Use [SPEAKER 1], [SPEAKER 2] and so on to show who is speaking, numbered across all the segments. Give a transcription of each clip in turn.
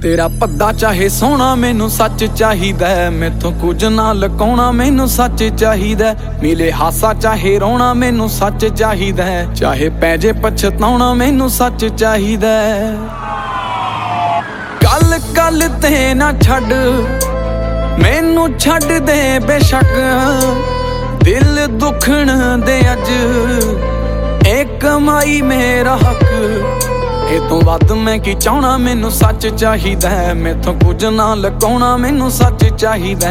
[SPEAKER 1] तेरा भद्दा चाहे सोहना मैनू सच चाहिदा, मैथों कुछ ना लुकाउणा मैनू सच चाहिदा। मिले हासा चाहे रोना मैनू सच चाहिदा, चाहे पैजे पछताउणा मैनू सच चाहिदा। गल गल ते ना छड्ड मैनू छड्ड दे बेशक, दिल दुखण दे अज ए कमाई मेरा हक। ए तो वध मैं की चाहना मैनू सच चाहिदा, मैथों कुछ ना लुकाउणा मैनू सच चाहिदा।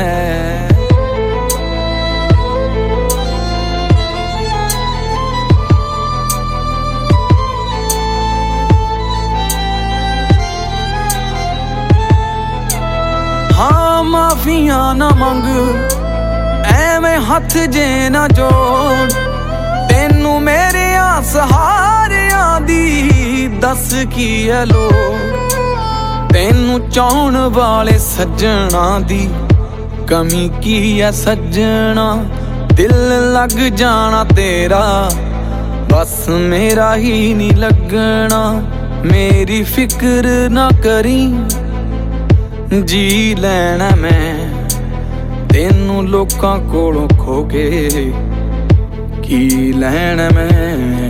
[SPEAKER 1] हाँ माफिया ना मंग एवें हथ जे ना जोड़, तेनू मेरे सहारिया दी दस की है लोड़। तेनू चाहण वाले सज्जना दी कमी की है सज्जना, दिल लग जाना तेरा बस मेरा ही नहीं लगना। मेरी फिक्र ना करी जी लैना मैं, तेनू लोकां कोलों खो के की लैन मैं।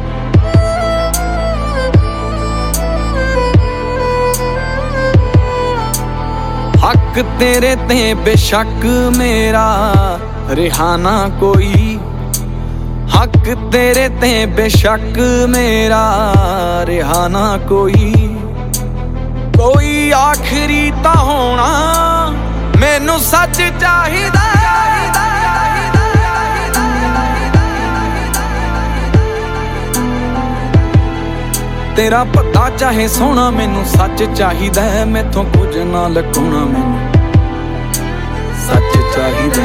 [SPEAKER 1] हक तेरे ते बेशक मेरा रिहाना कोई, हक तेरे ते बेशक मेरा रिहाना कोई। कोई आखिरी ता होना मैनू सच चाहिदा। तेरा भद्दा चाहे सोहना मैनू सच चाहिदा, मैथों कुछ ना लुकाउणा मैनू सच चाहिदा।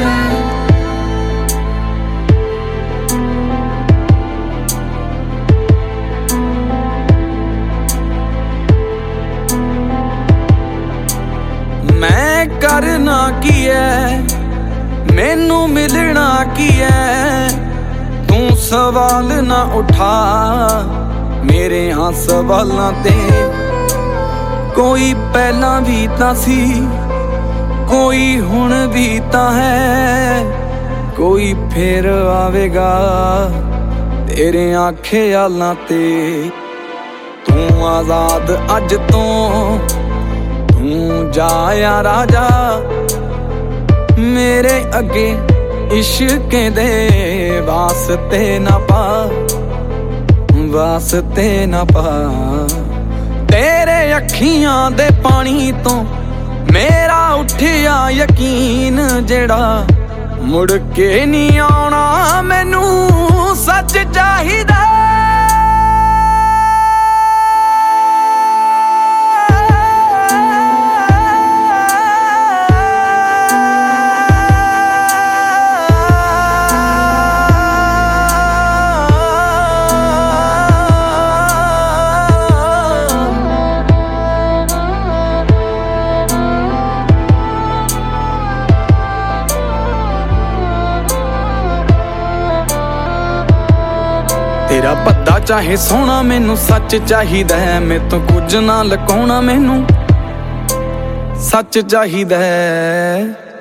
[SPEAKER 1] मैं करना की है मैनू मिलना की है, तू सवाल ना उठा मेरे हाँ सवालां ते। कोई पहला भी तां सी कोई हुण भी तां है, कोई फिर आवेगा तेरे आखे आलां ते। तू आजाद अज तो तू जाया राजा, मेरे अगे इश्कें दे वास्ते ना पा वास्ते ना पा। तेरे अखियां दे पानी तो मेरा उठिया यकीन, जेड़ा मुड़ के नहीं आउणा मैनू सच चाहिदा। तेरा भद्दा चाहे सोहना मैनू सच चाहिदा, मैथों कुछ ना लुकाउणा मैनू सच चाहिदा।